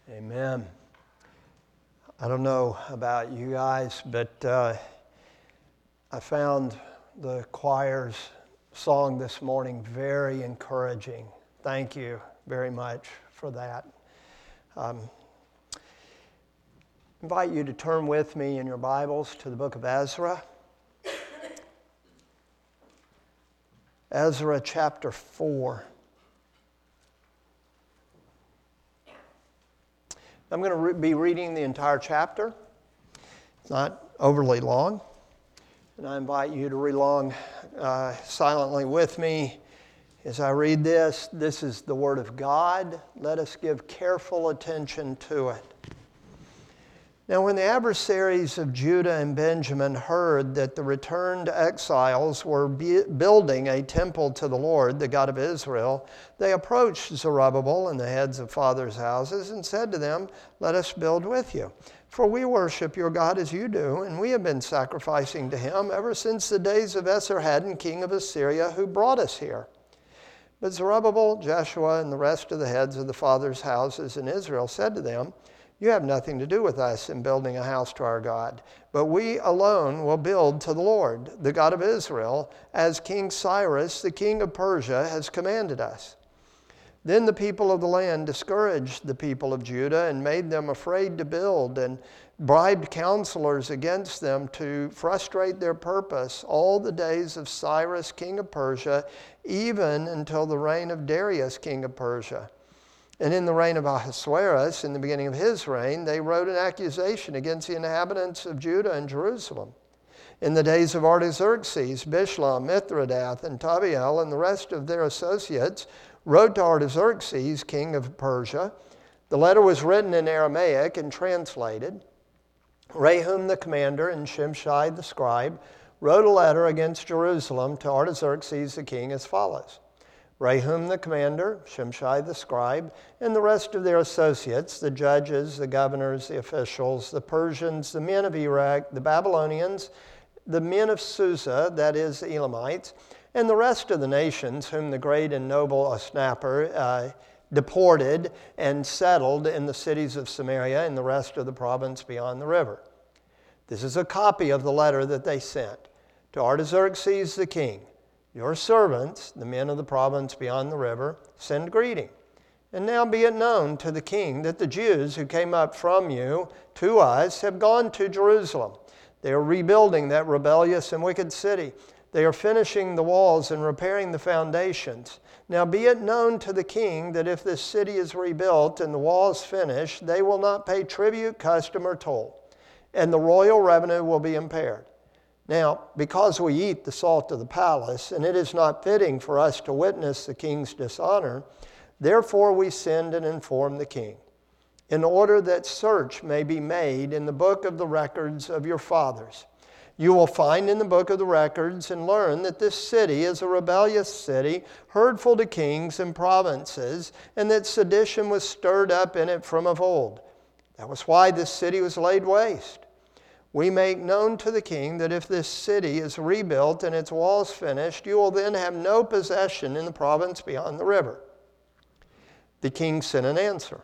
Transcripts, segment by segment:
Amen. I don't know about you guys, but I found the choir's song this morning very encouraging. Thank you very much for that. Invite you to turn with me in your Bibles to the book of Ezra. Ezra chapter 4. I'm going to be reading the entire chapter. It's not overly long. And I invite you to read along silently with me as I read this. This is the Word of God. Let us give careful attention to it. Now, when the adversaries of Judah and Benjamin heard that the returned exiles were building a temple to the Lord, the God of Israel, they approached Zerubbabel and the heads of fathers' houses and said to them, "Let us build with you. For we worship your God as you do, and we have been sacrificing to him ever since the days of Esarhaddon, king of Assyria, who brought us here." But Zerubbabel, Joshua, and the rest of the heads of the fathers' houses in Israel said to them, "You have nothing to do with us in building a house to our God, but we alone will build to the Lord, the God of Israel, as King Cyrus, the king of Persia, has commanded us." Then the people of the land discouraged the people of Judah and made them afraid to build, and bribed counselors against them to frustrate their purpose all the days of Cyrus, king of Persia, even until the reign of Darius, king of Persia. And in the reign of Ahasuerus, in the beginning of his reign, they wrote an accusation against the inhabitants of Judah and Jerusalem. In the days of Artaxerxes, Bishlam, Mithridath, and Tabiel, and the rest of their associates wrote to Artaxerxes, king of Persia. The letter was written in Aramaic and translated. Rehum the commander and Shimshai the scribe wrote a letter against Jerusalem to Artaxerxes the king as follows. Rehum the commander, Shimshai the scribe, and the rest of their associates, the judges, the governors, the officials, the Persians, the men of Iraq, the Babylonians, the men of Susa, that is, the Elamites, and the rest of the nations whom the great and noble Osnappar deported and settled in the cities of Samaria and the rest of the province beyond the river. This is a copy of the letter that they sent to Artaxerxes the king. Your servants, the men of the province beyond the river, send greeting. And now be it known to the king that the Jews who came up from you to us have gone to Jerusalem. They are rebuilding that rebellious and wicked city. They are finishing the walls and repairing the foundations. Now be it known to the king that if this city is rebuilt and the walls finished, they will not pay tribute, custom, or toll, and the royal revenue will be impaired. Now, because we eat the salt of the palace, and it is not fitting for us to witness the king's dishonor, therefore we send and inform the king, in order that search may be made in the book of the records of your fathers. You will find in the book of the records and learn that this city is a rebellious city, hurtful to kings and provinces, and that sedition was stirred up in it from of old. That was why this city was laid waste. We make known to the king that if this city is rebuilt and its walls finished, you will then have no possession in the province beyond the river. The king sent an answer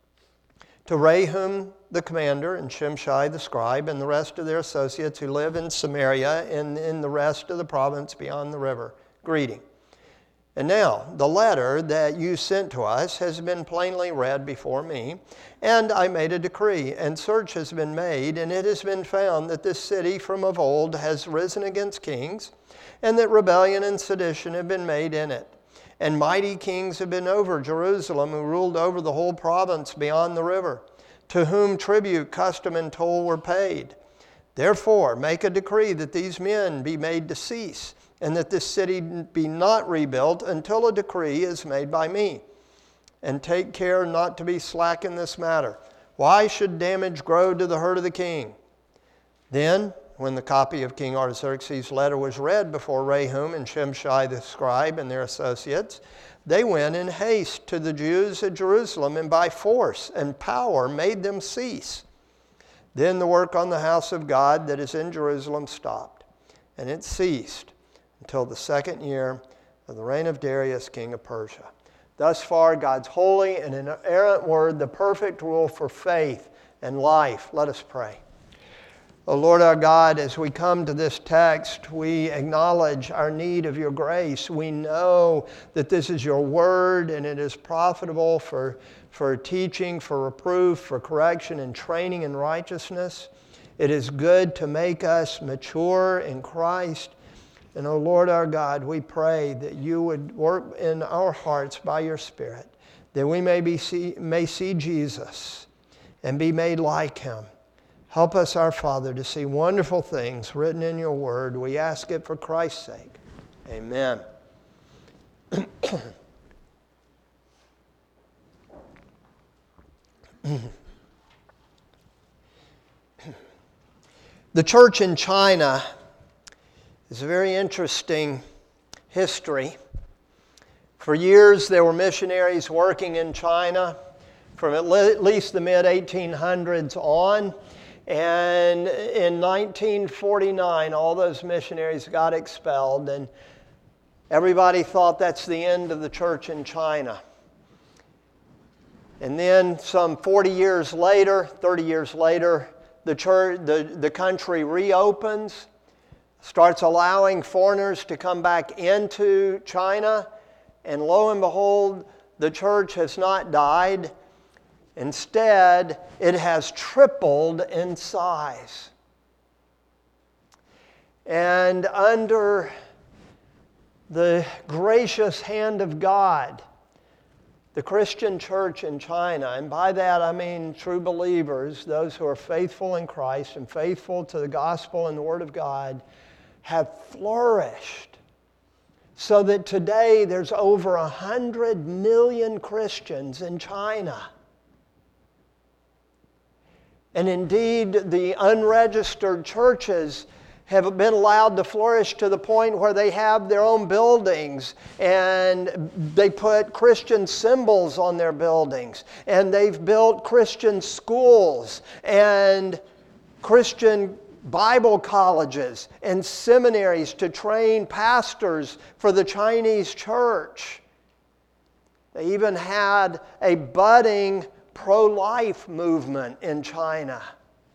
to Rehum the commander and Shimshai the scribe and the rest of their associates who live in Samaria and in the rest of the province beyond the river. Greeting. And now, the letter that you sent to us has been plainly read before me, and I made a decree, and search has been made, and it has been found that this city from of old has risen against kings, and that rebellion and sedition have been made in it. And mighty kings have been over Jerusalem, who ruled over the whole province beyond the river, to whom tribute, custom, and toll were paid. Therefore, make a decree that these men be made to cease, and that this city be not rebuilt until a decree is made by me. And take care not to be slack in this matter. Why should damage grow to the hurt of the king? Then, when the copy of King Artaxerxes' letter was read before Rehum and Shimshai the scribe and their associates, they went in haste to the Jews at Jerusalem and by force and power made them cease. Then the work on the house of God that is in Jerusalem stopped, and it ceased until the second year of the reign of Darius, king of Persia. thus far, God's holy and inerrant word, the perfect rule for faith and life. Let us pray. O Lord our God, as we come to this text, we acknowledge our need of your grace. We know that this is your word and it is profitable for teaching, for reproof, for correction and training in righteousness. It is good to make us mature in Christ. And O Lord our God, we pray that you would work in our hearts by your Spirit, that we may see Jesus and be made like him. Help us, our Father, to see wonderful things written in your word. We ask it for Christ's sake. Amen. The church in China is a very interesting history. For years, there were missionaries working in China from at least the mid-1800s on. And in 1949, all those missionaries got expelled, and everybody thought that's the end of the church in China. And then some 30 years later, the country reopens, starts allowing foreigners to come back into China, and lo and behold, the church has not died. Instead, it has tripled in size. And under the gracious hand of God, the Christian church in China, and by that I mean true believers, those who are faithful in Christ and faithful to the gospel and the Word of God, have flourished. So that today there's over 100 million Christians in China. And indeed, the unregistered churches have been allowed to flourish to the point where they have their own buildings and they put Christian symbols on their buildings, and they've built Christian schools and Christian Bible colleges and seminaries to train pastors for the Chinese church. They even had a budding pro-life movement in China.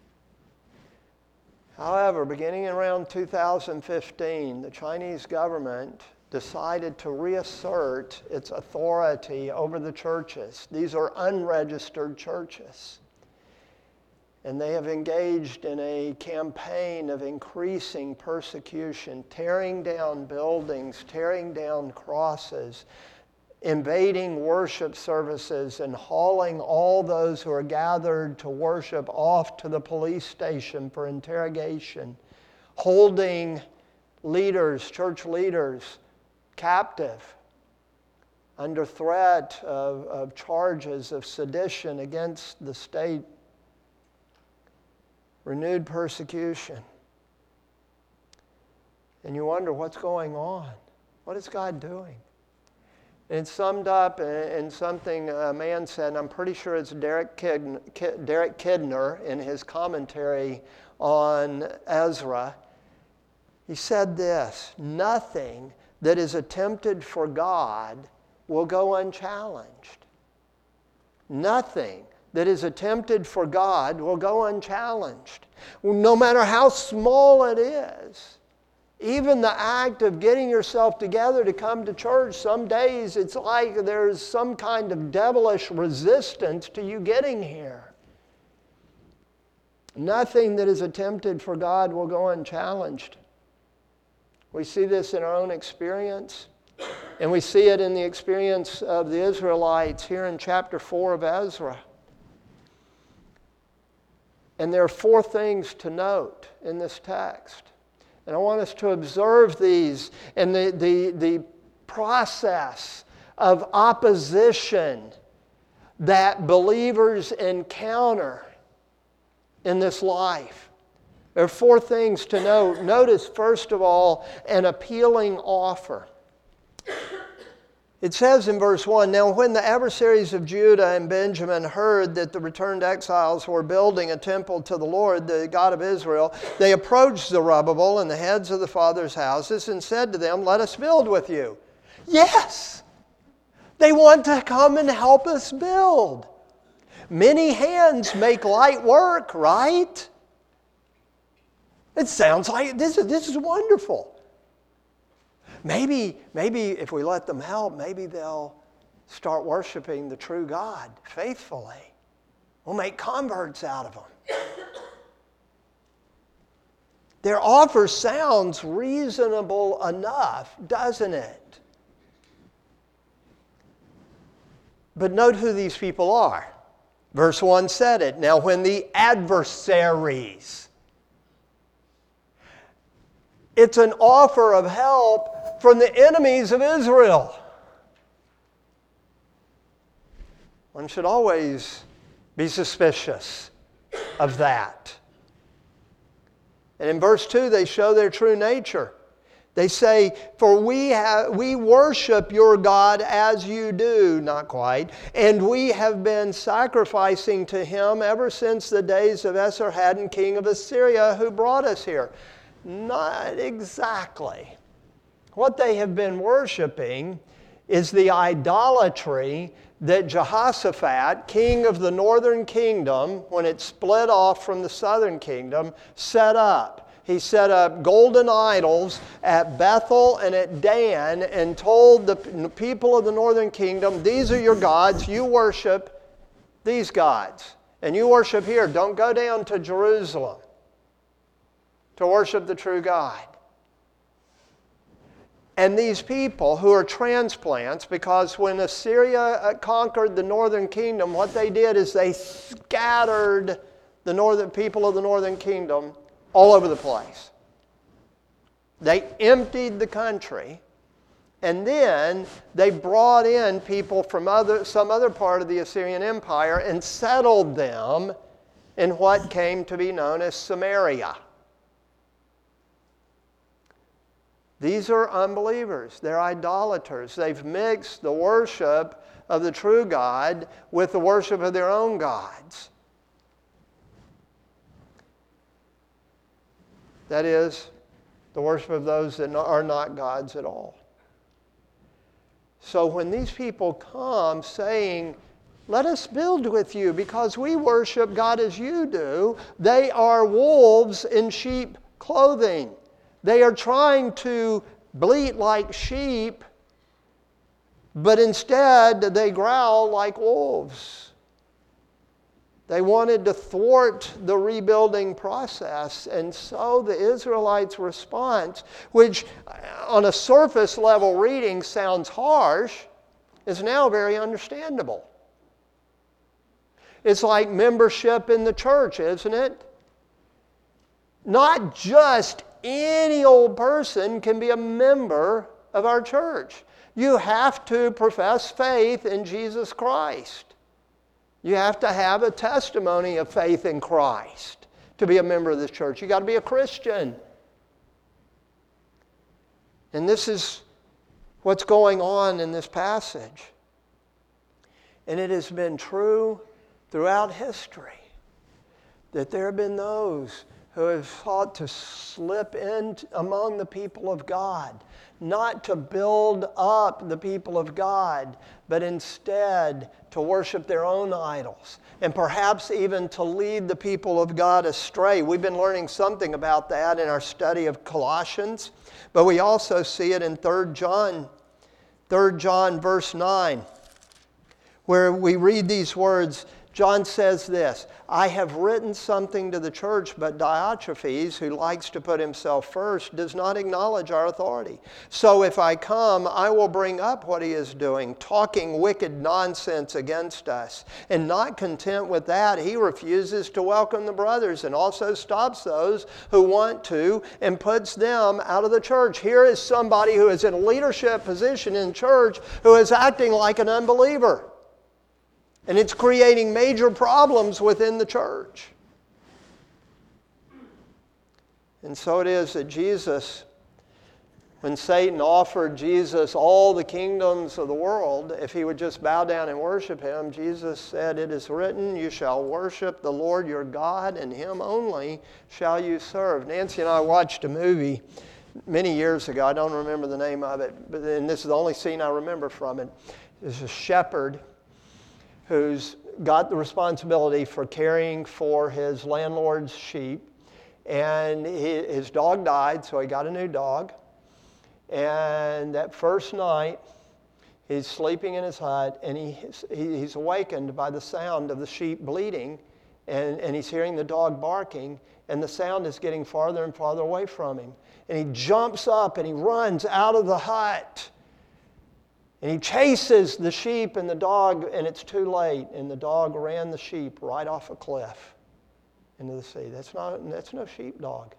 However, beginning around 2015, the Chinese government decided to reassert its authority over the churches. These are unregistered churches. And they have engaged in a campaign of increasing persecution, tearing down buildings, tearing down crosses, invading worship services and hauling all those who are gathered to worship off to the police station for interrogation, holding leaders, church leaders, captive under threat of charges of sedition against the state, renewed persecution. And you wonder, what's going on? What is God doing? And it's summed up in something a man said, and I'm pretty sure it's Derek Kidner in his commentary on Ezra. He said this: nothing that is attempted for God will go unchallenged. Nothing that is attempted for God will go unchallenged. No matter how small it is. Even the act of getting yourself together to come to church, some days it's like there's some kind of devilish resistance to you getting here. Nothing that is attempted for God will go unchallenged. We see this in our own experience, and we see it in the experience of the Israelites here in chapter 4 of Ezra. And there are 4 things to note in this text. And I want us to observe these and the process of opposition that believers encounter in this life. There are 4 things to note. Notice, first of all, an appealing offer. It says in verse 1, "Now when the adversaries of Judah and Benjamin heard that the returned exiles were building a temple to the Lord, the God of Israel, they approached Zerubbabel and the heads of the fathers' houses and said to them, 'Let us build with you.'" Yes! They want to come and help us build. Many hands make light work, right? It sounds like this is wonderful. Maybe if we let them help, maybe they'll start worshiping the true God faithfully. We'll make converts out of them. Their offer sounds reasonable enough, doesn't it? But note who these people are. Verse 1 said it. Now when the adversaries, it's an offer of help from the enemies of Israel. One should always be suspicious of that. And in verse 2, they show their true nature. They say, for we worship your God as you do, not quite, and we have been sacrificing to him ever since the days of Esarhaddon, king of Assyria, who brought us here. Not exactly. What they have been worshiping is the idolatry that Jehoshaphat, king of the northern kingdom, when it split off from the southern kingdom, set up. He set up golden idols at Bethel and at Dan and told the people of the northern kingdom, these are your gods, you worship these gods. And you worship here. Don't go down to Jerusalem to worship the true God. And these people who are transplants, because when Assyria conquered the northern kingdom, what they did is they scattered the northern people of the northern kingdom all over the place. They emptied the country, and then they brought in people from some other part of the Assyrian Empire and settled them in what came to be known as Samaria. These are unbelievers. They're idolaters. They've mixed the worship of the true God with the worship of their own gods. That is, the worship of those that are not gods at all. So when these people come saying, let us build with you because we worship God as you do, they are wolves in sheep clothing. They are trying to bleat like sheep, but instead they growl like wolves. They wanted to thwart the rebuilding process, and so the Israelites' response, which on a surface level reading sounds harsh, is now very understandable. It's like membership in the church, isn't it? Not just any old person can be a member of our church. You have to profess faith in Jesus Christ. You have to have a testimony of faith in Christ to be a member of this church. You've got to be a Christian. And this is what's going on in this passage. And it has been true throughout history that there have been those who have sought to slip in among the people of God, not to build up the people of God, but instead to worship their own idols, and perhaps even to lead the people of God astray. We've been learning something about that in our study of Colossians, but we also see it in 3 John verse 9, where we read these words. John says this, I have written something to the church, but Diotrephes, who likes to put himself first, does not acknowledge our authority. So if I come, I will bring up what he is doing, talking wicked nonsense against us. And not content with that, he refuses to welcome the brothers and also stops those who want to and puts them out of the church. Here is somebody who is in a leadership position in church who is acting like an unbeliever. And it's creating major problems within the church. And so it is that Jesus, when Satan offered Jesus all the kingdoms of the world, if he would just bow down and worship him, Jesus said, it is written, you shall worship the Lord your God, and him only shall you serve. Nancy and I watched a movie many years ago. I don't remember the name of it, and this is the only scene I remember from it. There's a shepherd who's got the responsibility for caring for his landlord's sheep. And his dog died, so he got a new dog. And that first night, he's sleeping in his hut, and he's awakened by the sound of the sheep bleating, and he's hearing the dog barking, and the sound is getting farther and farther away from him. And he jumps up and he runs out of the hut. And he chases the sheep and the dog, and it's too late. And the dog ran the sheep right off a cliff into the sea. That's no sheepdog.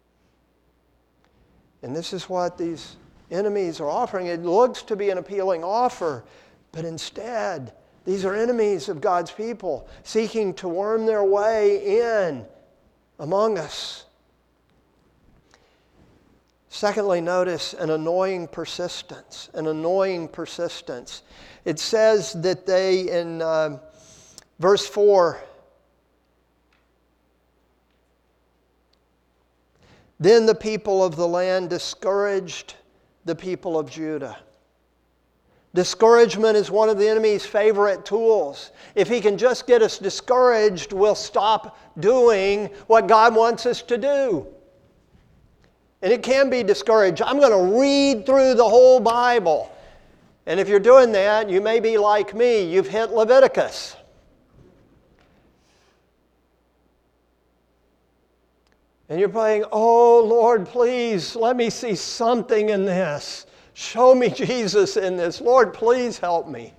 And this is what these enemies are offering. It looks to be an appealing offer, but instead, these are enemies of God's people, seeking to worm their way in among us. Secondly, notice an annoying persistence. An annoying persistence. It says that they, in verse 4, then the people of the land discouraged the people of Judah. Discouragement is one of the enemy's favorite tools. If he can just get us discouraged, we'll stop doing what God wants us to do. And it can be discouraged. I'm going to read through the whole Bible. And if you're doing that, you may be like me. You've hit Leviticus. And you're praying, oh, Lord, please, let me see something in this. Show me Jesus in this. Lord, please help me.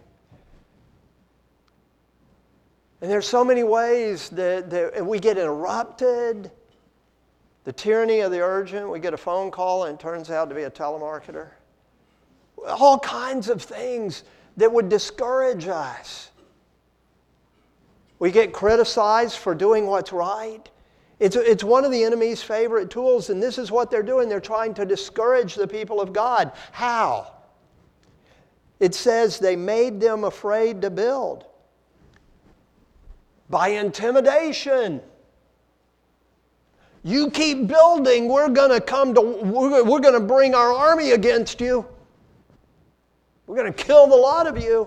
And there's so many ways that we get interrupted. The tyranny of the urgent. We get a phone call and it turns out to be a telemarketer. All kinds of things that would discourage us. We get criticized for doing what's right. It's one of the enemy's favorite tools, and this is what they're doing. They're trying to discourage the people of God. How? It says they made them afraid to build. By intimidation. You keep building, we're going to bring our army against you. We're going to kill the lot of you.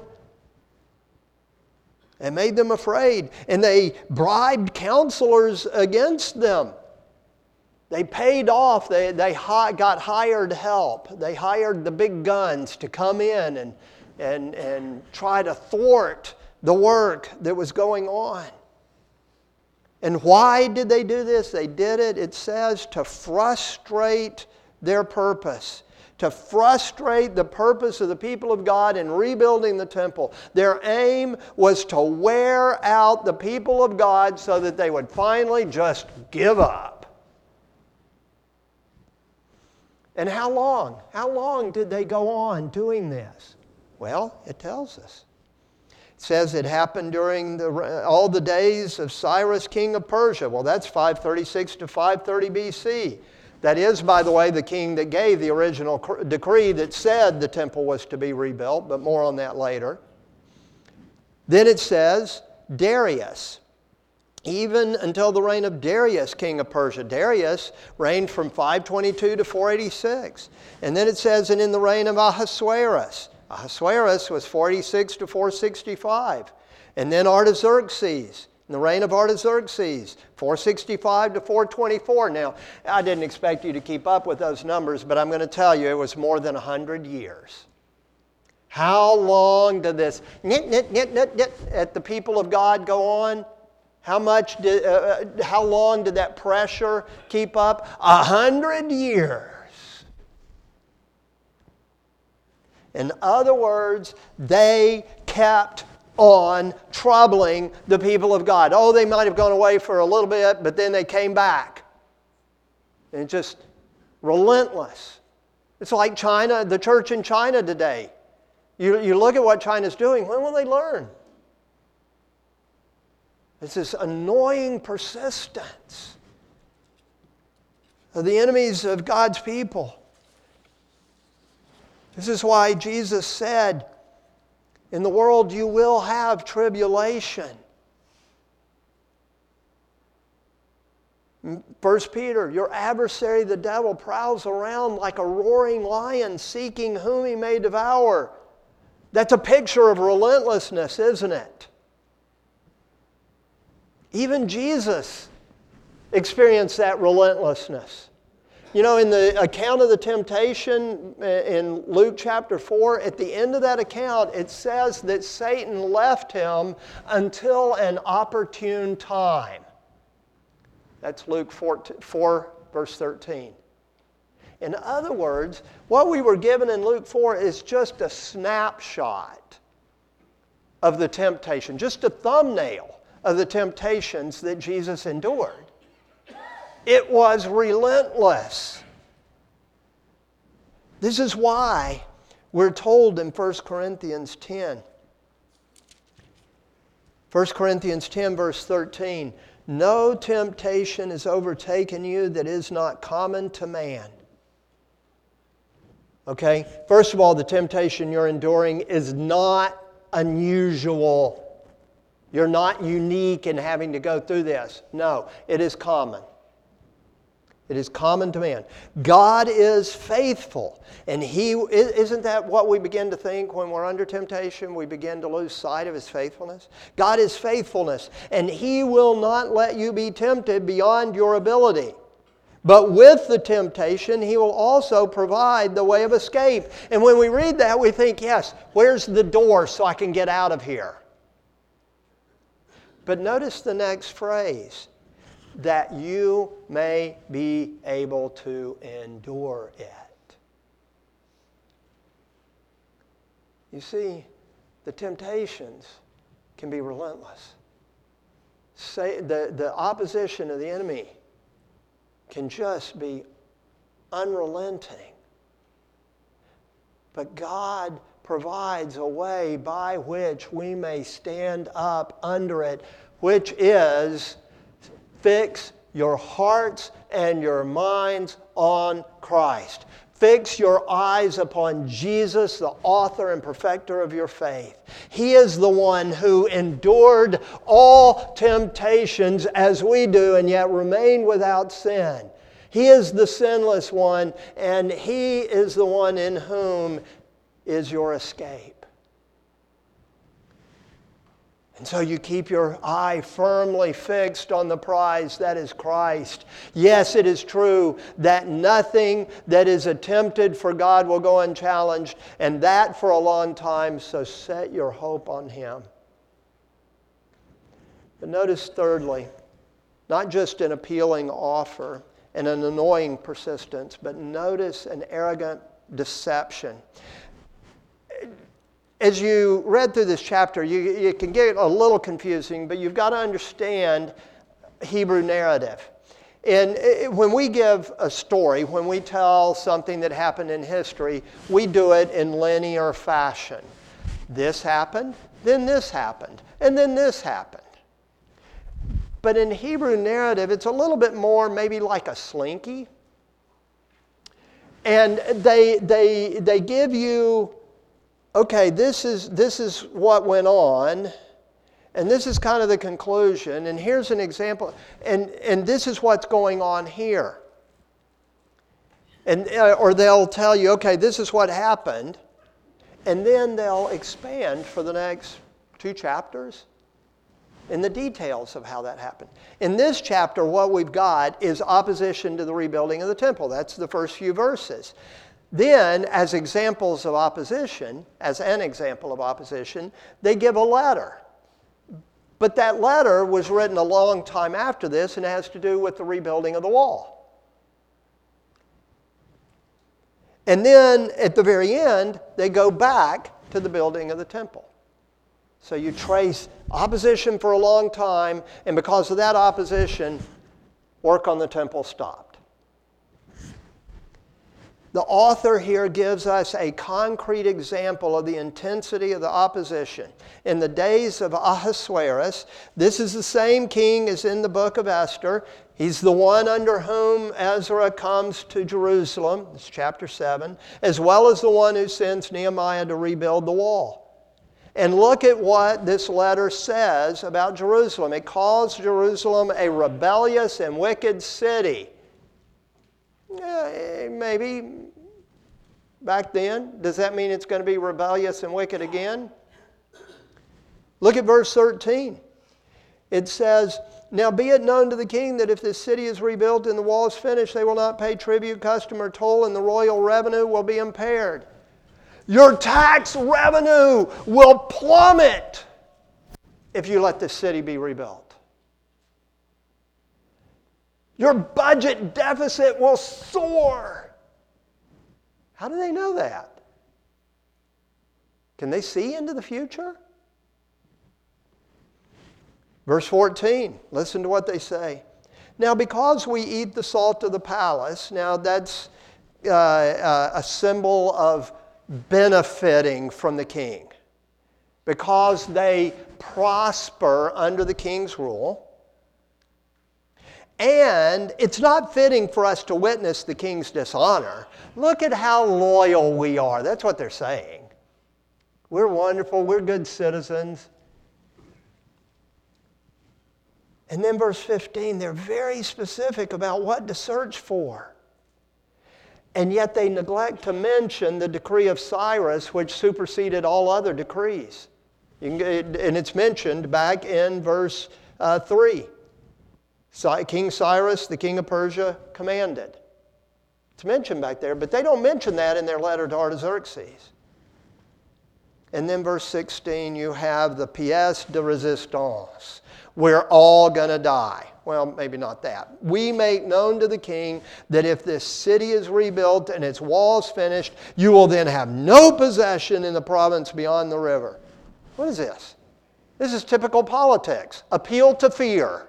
And made them afraid. And they bribed counselors against them. They paid off. They got hired help. They hired the big guns to come in and try to thwart the work that was going on. And why did they do this? They did it, it says, to frustrate their purpose. To frustrate the purpose of the people of God in rebuilding the temple. Their aim was to wear out the people of God so that they would finally just give up. And how long? How long did they go on doing this? Well, it tells us. It says it happened during all the days of Cyrus, king of Persia. Well, that's 536 to 530 BC. That is, by the way, the king that gave the original decree that said the temple was to be rebuilt, but more on that later. Then it says Darius, even until the reign of Darius, king of Persia. Darius reigned from 522 to 486. And then it says, and in the reign of Ahasuerus. Ahasuerus was 46 to 465. And then Artaxerxes, in the reign of Artaxerxes, 465 to 424. Now, I didn't expect you to keep up with those numbers, but I'm going to tell you it was more than 100 years. How long did this at the people of God go on? How long did that pressure keep up? 100 years. In other words, they kept on troubling the people of God. Oh, they might have gone away for a little bit, but then they came back. And just relentless. It's like China, the church in China today. You look at what China's doing, when will they learn? It's this annoying persistence of the enemies of God's people. This is why Jesus said, in the world you will have tribulation. 1 Peter, your adversary the devil prowls around like a roaring lion seeking whom he may devour. That's a picture of relentlessness, isn't it? Even Jesus experienced that relentlessness. You know, in the account of the temptation in Luke chapter 4, at the end of that account, it says that Satan left him until an opportune time. That's Luke 4 verse 13. In other words, what we were given in Luke 4 is just a snapshot of the temptation, just a thumbnail of the temptations that Jesus endured. It was relentless. This is why we're told in 1 Corinthians 10. 1 Corinthians 10 verse 13, no temptation has overtaken you that is not common to man. Okay? First of all, the temptation you're enduring is not unusual. You're not unique in having to go through this. No, it is common. It is common to man. God is faithful. And isn't that what we begin to think when we're under temptation? We begin to lose sight of His faithfulness. God is faithfulness, and He will not let you be tempted beyond your ability. But with the temptation, He will also provide the way of escape. And when we read that, we think, yes, where's the door so I can get out of here? But notice the next phrase, that you may be able to endure it. You see, the temptations can be relentless. The opposition of the enemy can just be unrelenting. But God provides a way by which we may stand up under it, which is fix your hearts and your minds on Christ. Fix your eyes upon Jesus, the author and perfecter of your faith. He is the one who endured all temptations as we do and yet remained without sin. He is the sinless one, and He is the one in whom is your escape. And so you keep your eye firmly fixed on the prize that is Christ. Yes, it is true that nothing that is attempted for God will go unchallenged, and that for a long time, so set your hope on Him. But notice thirdly, not just an appealing offer and an annoying persistence, but notice an arrogant deception. As you read through this chapter, you can get a little confusing, but you've got to understand Hebrew narrative. And when we give a story, when we tell something that happened in history, we do it in linear fashion. This happened, then this happened, and then this happened. But in Hebrew narrative, it's a little bit more maybe like a slinky. And they give you, okay, this is what went on, and this is kind of the conclusion, and here's an example, and this is what's going on here. And or they'll tell you, okay, this is what happened, and then they'll expand for the next 2 chapters in the details of how that happened. In this chapter, what we've got is opposition to the rebuilding of the temple. That's the first few verses. Then, as examples of opposition, as an example of opposition, they give a letter. But that letter was written a long time after this, and it has to do with the rebuilding of the wall. And then, at the very end, they go back to the building of the temple. So you trace opposition for a long time, and because of that opposition, work on the temple stopped. The author here gives us a concrete example of the intensity of the opposition. In the days of Ahasuerus, this is the same king as in the book of Esther. He's the one under whom Ezra comes to Jerusalem, it's chapter 7, as well as the one who sends Nehemiah to rebuild the wall. And look at what this letter says about Jerusalem. It calls Jerusalem a rebellious and wicked city. Maybe back then. Does that mean it's going to be rebellious and wicked again? Look at verse 13. It says, "Now be it known to the king that if this city is rebuilt and the wall is finished, they will not pay tribute, custom, or toll, and the royal revenue will be impaired." Your tax revenue will plummet if you let this city be rebuilt. Your budget deficit will soar. How do they know that? Can they see into the future? Verse 14, listen to what they say. "Now because we eat the salt of the palace," now that's a symbol of benefiting from the king. Because they prosper under the king's rule. And it's not fitting for us to witness the king's dishonor. Look at how loyal we are. That's what they're saying. We're wonderful. We're good citizens. And then verse 15, they're very specific about what to search for. And yet they neglect to mention the decree of Cyrus, which superseded all other decrees. And it's mentioned back in verse 3. King Cyrus, the king of Persia, commanded. It's mentioned back there, but they don't mention that in their letter to Artaxerxes. And then verse 16, you have the pièce de résistance. We're all going to die. Well, maybe not that. "We make known to the king that if this city is rebuilt and its walls finished, you will then have no possession in the province beyond the river." What is this? This is typical politics. Appeal to fear.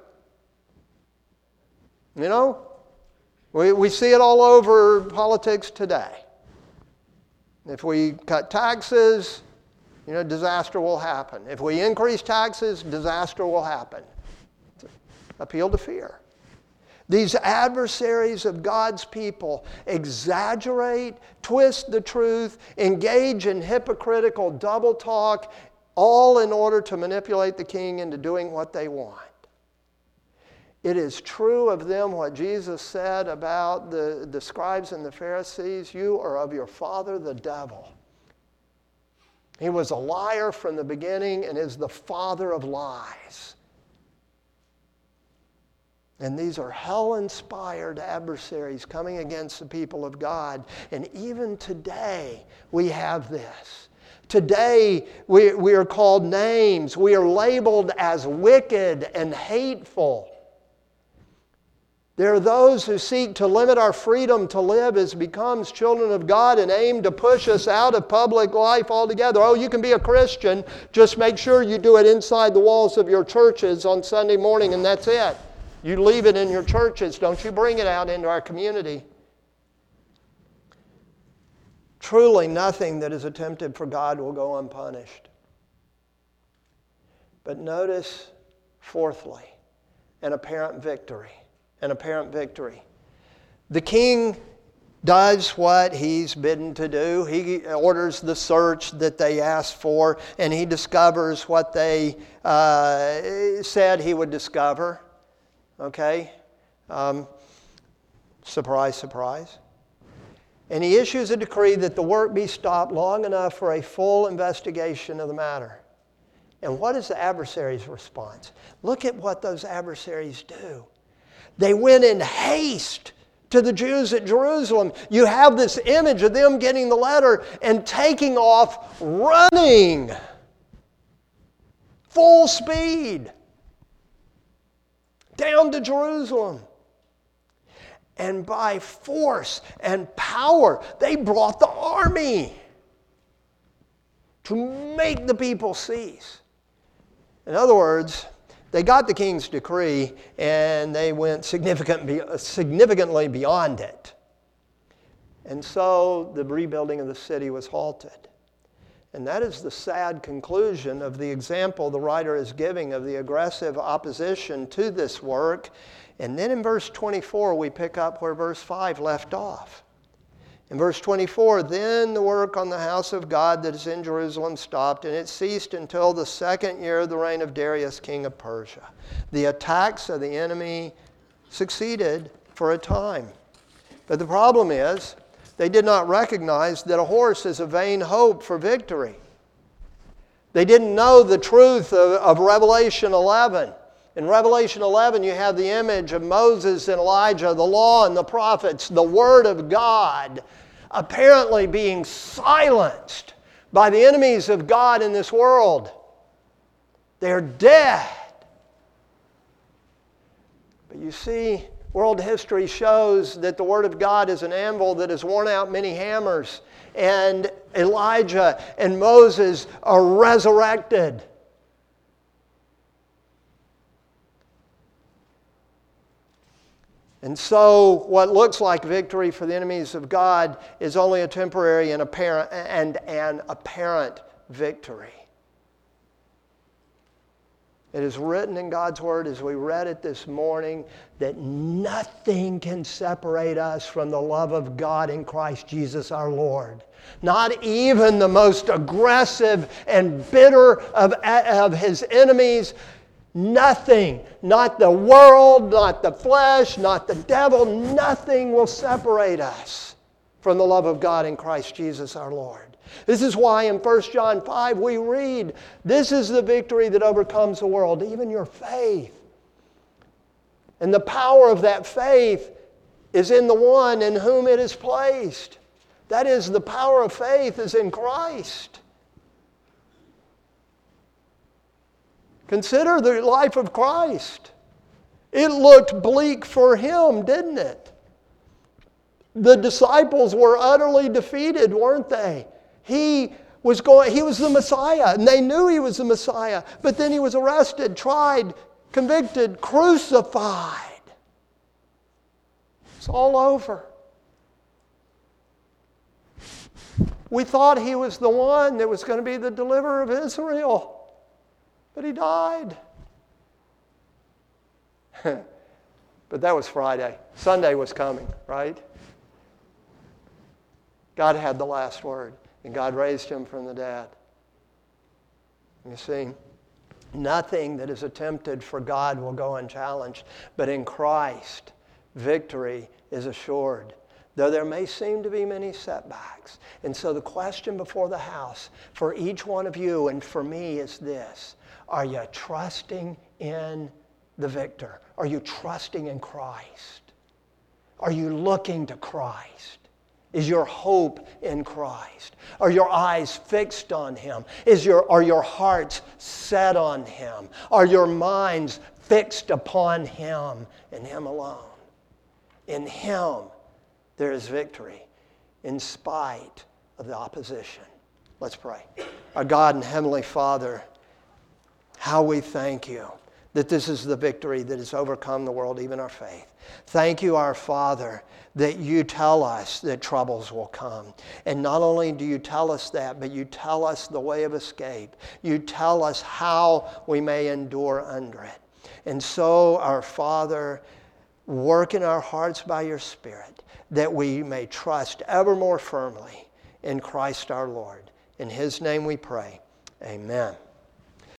You know? We see it all over politics today. If we cut taxes, disaster will happen. If we increase taxes, disaster will happen. Appeal to fear. These adversaries of God's people exaggerate, twist the truth, engage in hypocritical double talk, all in order to manipulate the king into doing what they want. It is true of them what Jesus said about the scribes and the Pharisees. You are of your father, the devil. He was a liar from the beginning and is the father of lies. And these are hell-inspired adversaries coming against the people of God. And even today, we have this. Today, we are called names. We are labeled as wicked and hateful. There are those who seek to limit our freedom to live as becomes children of God and aim to push us out of public life altogether. Oh, you can be a Christian, just make sure you do it inside the walls of your churches on Sunday morning and that's it. You leave it in your churches, don't you bring it out into our community. Truly nothing that is attempted for God will go unpunished. But notice, fourthly, an apparent victory. An apparent victory. The king does what he's bidden to do. He orders the search that they asked for, and he discovers what they said he would discover. Okay? Surprise, surprise. And he issues a decree that the work be stopped long enough for a full investigation of the matter. And what is the adversary's response? Look at what those adversaries do. They went in haste to the Jews at Jerusalem. You have this image of them getting the letter and taking off running. Full speed. Down to Jerusalem. And by force and power, they brought the army to make the people cease. In other words, they got the king's decree and they went significantly beyond it. And so the rebuilding of the city was halted. And that is the sad conclusion of the example the writer is giving of the aggressive opposition to this work. And then in verse 24, we pick up where verse 5 left off. In verse 24, then the work on the house of God that is in Jerusalem stopped, and it ceased until the second year of the reign of Darius, king of Persia. The attacks of the enemy succeeded for a time. But the problem is, They did not recognize that a horse is a vain hope for victory. They didn't know the truth of Revelation 11. In Revelation 11, you have the image of Moses and Elijah, the law and the prophets, the Word of God, apparently being silenced by the enemies of God in this world. They're dead. But you see, world history shows that the Word of God is an anvil that has worn out many hammers, and Elijah and Moses are resurrected. And so what looks like victory for the enemies of God is only a temporary and an apparent victory. It is written in God's Word, as we read it this morning, that nothing can separate us from the love of God in Christ Jesus our Lord. Not even the most aggressive and bitter of His enemies. Nothing, not the world, not the flesh, not the devil, nothing will separate us from the love of God in Christ Jesus our Lord. This is why in 1 John 5 we read, this is the victory that overcomes the world, even your faith. And the power of that faith is in the one in whom it is placed. That is, the power of faith is in Christ. Consider the life of Christ. It looked bleak for Him, didn't it? The disciples were utterly defeated, weren't they? He was the Messiah, and they knew He was the Messiah. But then He was arrested, tried, convicted, crucified. It's all over. We thought He was the one that was going to be the deliverer of Israel. But He died. But that was Friday. Sunday was coming, right? God had the last word, and God raised Him from the dead. You see, nothing that is attempted for God will go unchallenged, but in Christ, victory is assured, though there may seem to be many setbacks. And so the question before the house for each one of you and for me is this: are you trusting in the victor? Are you trusting in Christ? Are you looking to Christ? Is your hope in Christ? Are your eyes fixed on Him? Are your hearts set on Him? Are your minds fixed upon Him and Him alone? In Him there is victory in spite of the opposition. Let's pray. Our God and Heavenly Father, how we thank You that this is the victory that has overcome the world, even our faith. Thank You, our Father, that You tell us that troubles will come. And not only do You tell us that, but You tell us the way of escape. You tell us how we may endure under it. And so, our Father, work in our hearts by Your Spirit, that we may trust ever more firmly in Christ our Lord. In His name we pray. Amen.